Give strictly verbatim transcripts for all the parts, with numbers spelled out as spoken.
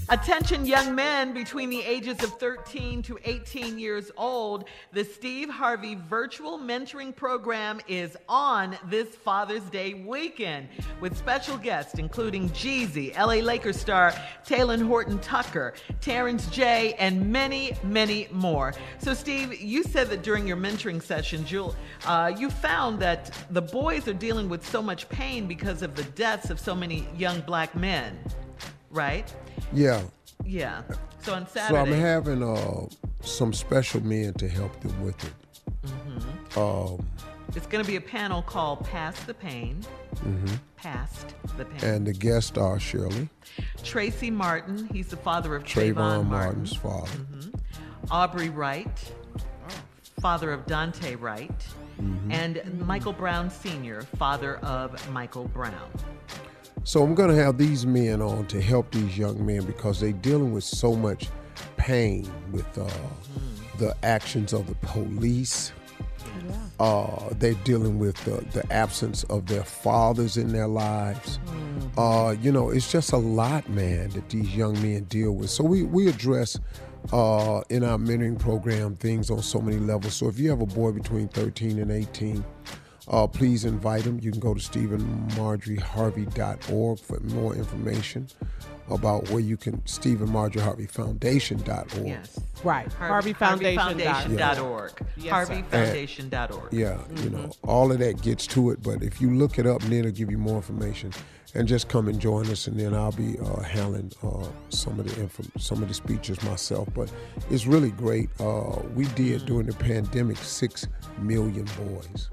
Attention young men between the ages of thirteen to eighteen years old. The Steve Harvey Virtual Mentoring Program is on this Father's Day weekend with special guests including Jeezy, L A Lakers star Talen Horton-Tucker, Terrence J, and many, many more. So Steve, you said that during your mentoring session, Jewel, uh, you found that the boys are dealing with so much pain because of the deaths of so many young black men, right? Yeah. Yeah. So on Saturday. So I'm having uh, some special men to help them with it. Mm-hmm. Um, it's going to be a panel called Past the Pain. Mm-hmm. Past the Pain. And the guests are Shirley. Tracy Martin. He's the father of Trayvon, Trayvon Martin's Martin. father. Mm-hmm. Aubrey Wright, father of Dante Wright. Mm-hmm. And Michael Brown Senior, father of Michael Brown. So I'm going to have these men on to help these young men because they're dealing with so much pain with uh, mm. the actions of the police. Yeah. Uh, they're dealing with the, the absence of their fathers in their lives. Mm-hmm. Uh, you know, it's just a lot, man, that these young men deal with. So we, we address uh, in our mentoring program things on so many levels. So if you have a boy between thirteen and eighteen, Uh, please invite them. You can go to stephen marjorie harvey dot org for more information about where you can, stephen marjorie harvey foundation dot org. Yes. Right. Harvey Foundation dot org. Harvey Foundation dot org. Yeah, mm-hmm. You know, all of that gets to it, but if you look it up, then it'll give you more information. And just come and join us, and then I'll be uh, handling uh, some of the inf- some of the speeches myself. But it's really great. Uh, we did, during the pandemic, six million boys.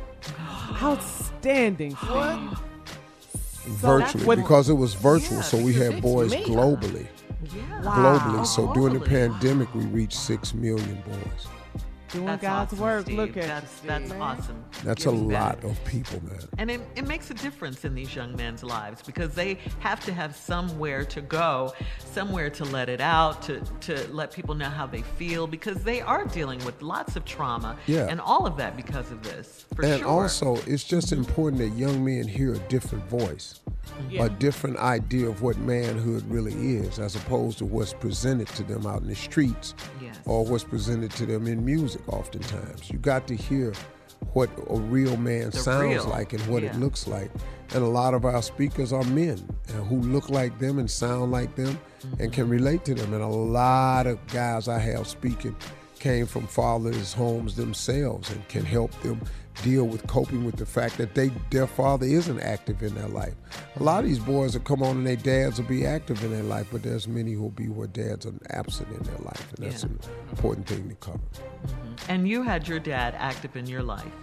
Outstanding. What? Virtually, what, because it was virtual, yeah, so we had boys million. globally. Yeah. Wow. Globally, so Globally. during the pandemic, we reached six million boys. Doing That's God's awesome, work. Steve. Look at that's, you, That's Steve. awesome. That's Giving a lot back. of people, man. And it, it makes a difference in these young men's lives because they have to have somewhere to go, somewhere to let it out, to, to let people know how they feel, because they are dealing with lots of trauma Yeah. and all of that because of this, for And sure. also, it's just important that young men hear a different voice, Yeah. a different idea of what manhood really is, as opposed to what's presented to them out in the streets Yes. or what's presented to them in music oftentimes. You got to hear what a real man The sounds real. like and what Yeah. it looks like. And a lot of our speakers are men and who look like them and sound like them mm-hmm. and can relate to them. And a lot of guys I have speaking came from fathers' homes themselves and can help them deal with coping with the fact that they their father isn't active in their life. A lot of these boys will come on and their dads will be active in their life, but there's many who will be where dads are absent in their life, and that's Yeah. an important thing to cover. Mm-hmm. And you had your dad active in your life.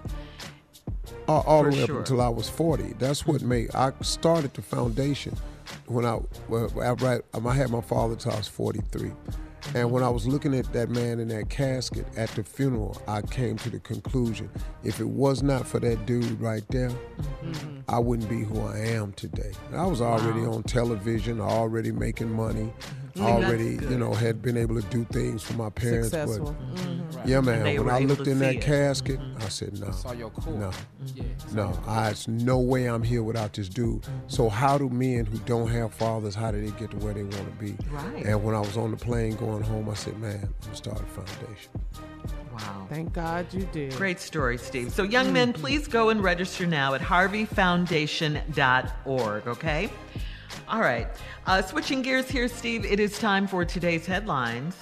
All, all For the way sure. up until I was forty. That's what made, I started the foundation when I, well, I, right, I had my father till I was forty-three. And when I was looking at that man in that casket at the funeral, I came to the conclusion, if it was not for that dude right there, mm-hmm. I wouldn't be who I am today. I was already Wow. on television, already making money, Mm-hmm. already, That's good. you know, had been able to do things for my parents. Successful. But Mm-hmm. Right. yeah, And they man, when were I able looked to in see that it. casket, Mm-hmm. I said, no, Saw your core. no. Yeah. No, I, it's no way I'm here without this dude. So how do men who don't have fathers, how do they get to where they want to be? Right. And when I was on the plane going home, I said, man, I'm going to start a foundation. Wow. Thank God you did. Great story, Steve. So young men, please go and register now at harvey foundation dot org, okay? All right. Uh, switching gears here, Steve, it is time for today's headlines.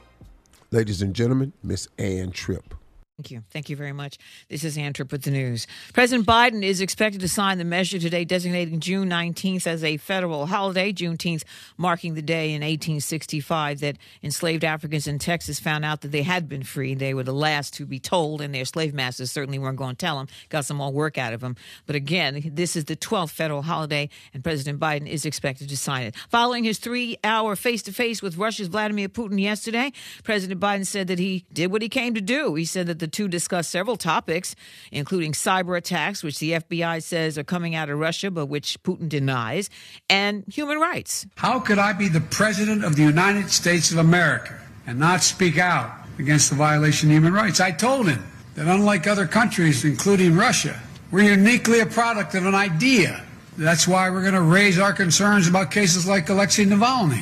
Ladies and gentlemen, Miss Ann Tripp. Thank you. Thank you very much. This is Ann Tripp with the news. President Biden is expected to sign the measure today designating June nineteenth as a federal holiday, Juneteenth marking the day in eighteen sixty-five that enslaved Africans in Texas found out that they had been free. They were the last to be told, and their slave masters certainly weren't going to tell them, got some more work out of them. But again, this is the twelfth federal holiday, and President Biden is expected to sign it. Following his three-hour face-to-face with Russia's Vladimir Putin yesterday, President Biden said that he did what he came to do. He said that the two discussed several topics, including cyber attacks, which the F B I says are coming out of Russia, but which Putin denies, and human rights. How could I be the president of the United States of America and not speak out against the violation of human rights? I told him that unlike other countries, including Russia, we're uniquely a product of an idea. That's why we're going to raise our concerns about cases like Alexei Navalny.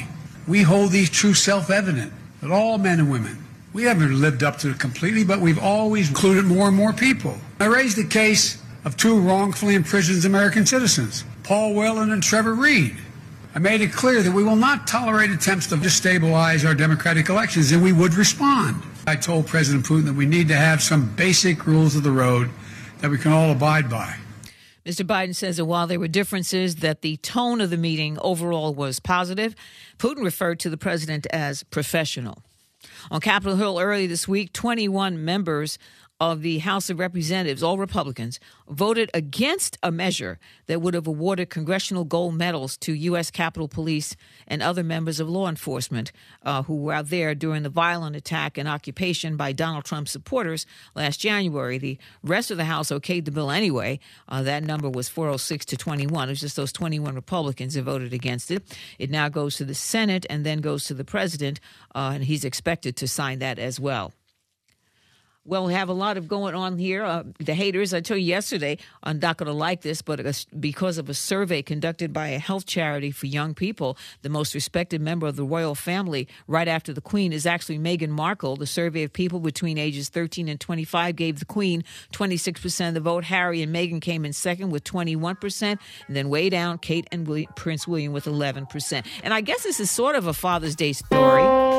we hold these truths self-evident, that all men and women, we haven't lived up to it completely, but we've always included more and more people. I raised the case of two wrongfully imprisoned American citizens, Paul Whelan and Trevor Reed. I made it clear that we will not tolerate attempts to destabilize our democratic elections, and we would respond. I told President Putin that we need to have some basic rules of the road that we can all abide by. Mister Biden says that while there were differences, that the tone of the meeting overall was positive. Putin referred to the president as professional. On Capitol Hill early this week, twenty-one members of the House of Representatives, all Republicans, voted against a measure that would have awarded congressional gold medals to U S. Capitol Police and other members of law enforcement uh, who were out there during the violent attack and occupation by Donald Trump supporters last January. The rest of the House okayed the bill anyway. Uh, that number was four oh six to twenty-one. It was just those twenty-one Republicans that voted against it. It now goes to the Senate and then goes to the president, uh, and he's expected to sign that as well. Well, we have a lot of going on here. Uh, the haters, I told you yesterday, I'm not going to like this, but because of a survey conducted by a health charity for young people, the most respected member of the royal family right after the Queen is actually Meghan Markle. The survey of people between ages thirteen and twenty-five gave the Queen twenty-six percent of the vote. Harry and Meghan came in second with twenty-one percent. And then way down, Kate and William, Prince William with eleven percent. And I guess this is sort of a Father's Day story.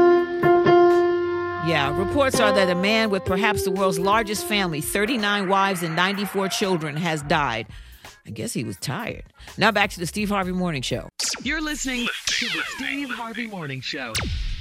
Yeah, reports are that a man with perhaps the world's largest family, thirty-nine wives and ninety-four children, has died. I guess he was tired. Now back to the Steve Harvey Morning Show. You're listening to the Steve Harvey Morning Show.